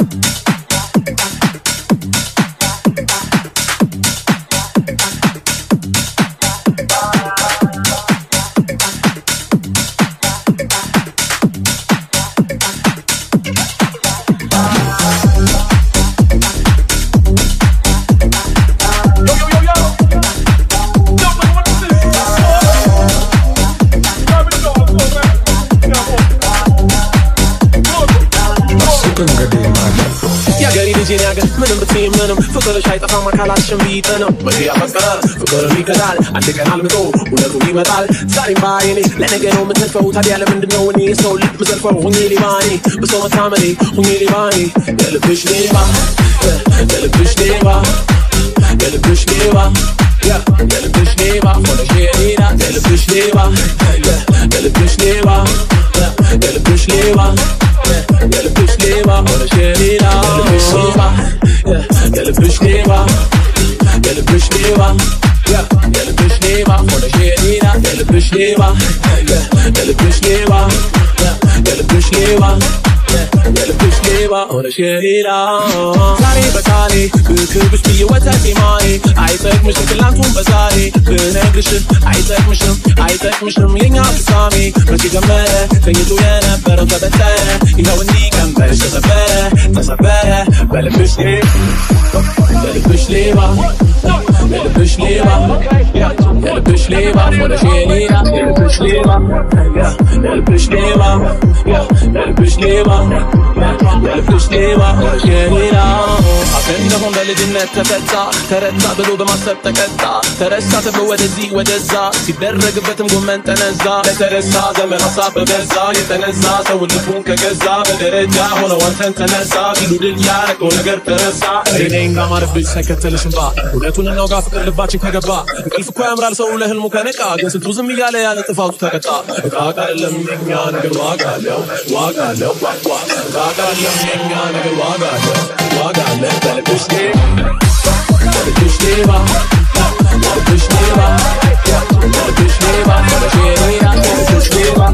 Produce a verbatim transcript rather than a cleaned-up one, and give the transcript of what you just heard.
ምንም ብትይ ምንም ፍቅርሽ አይጠፋም አካላችን ቢጥንም መቼ ያፈቀረ ፍቅርን ይከዳል አንድ ቀን አልምጦ እውነቱ ይመጣል ዛሬም ባይኔ ለነገ ነው የምትልፈው ታዲያ ለምንድነው እኔ ሰው ልብ ምዘልፈው ሁኜ ሌባኔ በሰው መታመኔ ሁኜ ሌባኔ የልብሽ ሌባ የልብሽ ሌባ የልብሽ ሌባ የልብሽ ሌባ ሆነሽ የኔ ናት የልብሽ ሌባ የልብሽ ሌባ የልብሽ ሌባ የልብሽ ሌባ ሆነሽ የኔ ናት የልብሽ ሌባ የልብሽ ሌባ የልብሽ ሌባ ሆነሽ የኔ ናት የልብሽ ሌባ የልብሽ ሌባ የልብሽ ሌባ የልብሽ ሌባ ሆነሽ የኔ ናት ዛሬ በቃሌ ብክብሽ ብዬ ወተቴ ማሬ አይጠቅምሽም ትላንቱን በዛሬ ብነግርሽም አይጠቅምሽም አይጠቅምሽም የኛ ፍጻሜ መቼ ጀመረ ተኝቶ የነበረው ተበጠረ ይኸው እንዲህ ቀንበርሽ ተሰበረ ተሰበረ በልብሽ ሌባ የልብሽ ሌባ የልብሽ ሌባ የልብሽ ሌባ ሆነሽ የኔ ናት የልብሽ ሌባ የልብሽ ሌባ የልብሽ ሌባ የልብሽ ሌባ ሆነሽ የኔ ናት አፈንደሆን በልጅነት ተፈታ ተረታ ብሎ በማሰብ ተቀጣ ተረሳ ተብሎ ወደዚህ ወደዛ ሲደረግበትም ጎመን ጠነዛ ለተረሳ ዘመን ሀሳብ በበዛ የተነሳ ሰውን ልቡን ከገዛ በደረጃ ሆነ ወንተን ተነሳ ቢሉ ድል ያረገው ነገር ተረሳ እኔን ጋማረብሽ ሳይከተልሽ እንባ እውነቱን እናውጋ ፍቅር ልባችን ከገባ እንቅልፍ እኮ ያምራል ሰው ለህልሙ ከነቃ ግን ስንቱ ዝም እያለ ያለ ጥፋቱ ተቀጣ እቃ ቃለም የኛ ነገር ዋጋ አለው ዋጋ አለው እቃ ቃለም የኛ ነገር ዋጋ አለው ዋጋ አለው የልብሽ ሌባ የልብሽ ሌባ የልብሽ ሌባ የልብሽ ሌባ ሆነሽ የኔ ናት የልብሽ ሌባ